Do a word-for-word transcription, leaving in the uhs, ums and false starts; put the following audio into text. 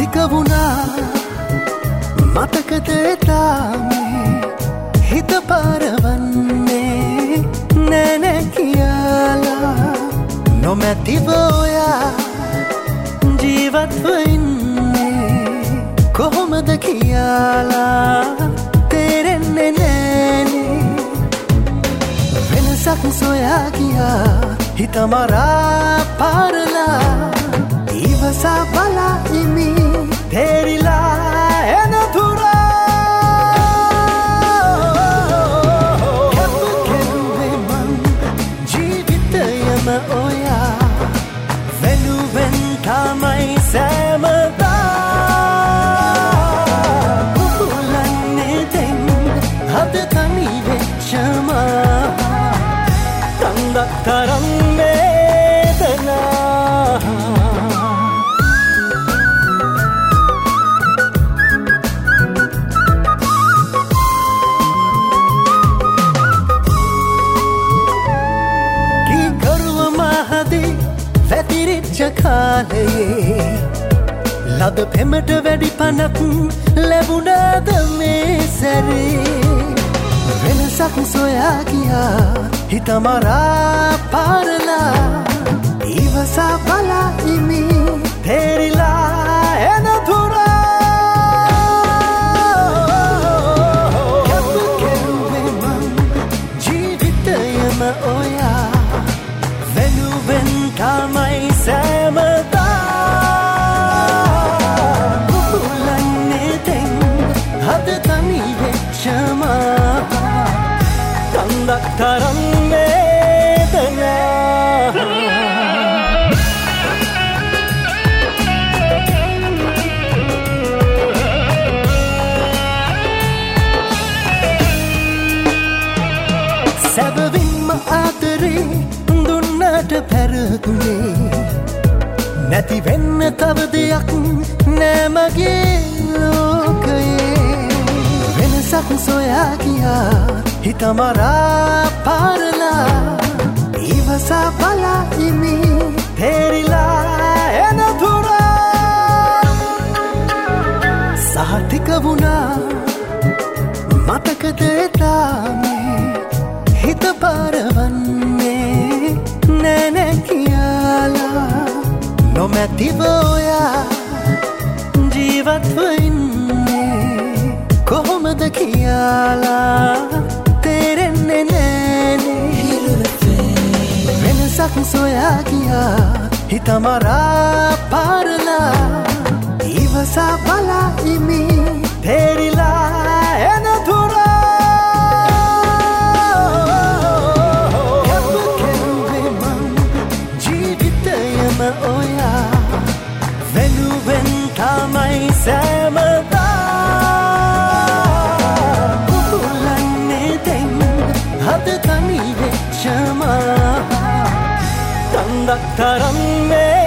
සහතික වුණා මතකද තාමේ හිත පාරවන්නේ නෑ නෑ කියලා නොමැතිව ඔයා ජීවත්ව ඉන්නේ කොහොමද කියලා තේරෙන්නේ නෑනේ වෙනසක් සොයා ගියා හිත මරා පාරලා ඉවසා බලා ඉමි තේරිලා එන තුරා කැප කෙරුවේ මං ජීවිතයම ඔයා වෙනුවෙන් තමයි සෑමදා පුපුලන්නේ දෙන් හද තනි වෙච්චම කන්දක් තරම් වේදනා වැතිරිච්ච කාලයේ ලද පෙමට වැඩි පනක් ලැබුණාද මේ සැරේ වෙනසක් සොයා ගියා හිත මරා පාරලා ඉවසා බලා ඉමි තේරිලා එන තුරා කැප කෙරුවේ මං ජීවිතයම ඔයා වෙනුවෙන් තමයි සෑමදා පුපුලන්නේ දෙන් හද තනි වෙච්චම කන්දක් තරම් වේදනා සැබවින්ම ආදරේ දුන්නට පැරදුනේ නැති වෙන්න තව දෙයක් නෑ මගේ ලෝකයේ වෙනසක් සොයා ගියා හිත මරා පාරලා ඉවසා බලා ඉමි තේරිලා එන තුරා සහතික වුණා මතකද තාමේ හිත පාරවන්නේ නෑ නෑ කියලා නොමැතිව ඔයා ජීවත්ව ඉන්නේ කොහොමද කියලා තේරෙන්නේ නෑනේ වෙනසක් සොයා ගියා හිත මරා පාරලා ඉවසා බලා ඉමි තේරිලා එන තුරා ඔයා වෙනුවෙන් තමයි සෑමදා පුපුලන්නේ දෙන් හද තනි වෙච්චම කන්දක් තරම්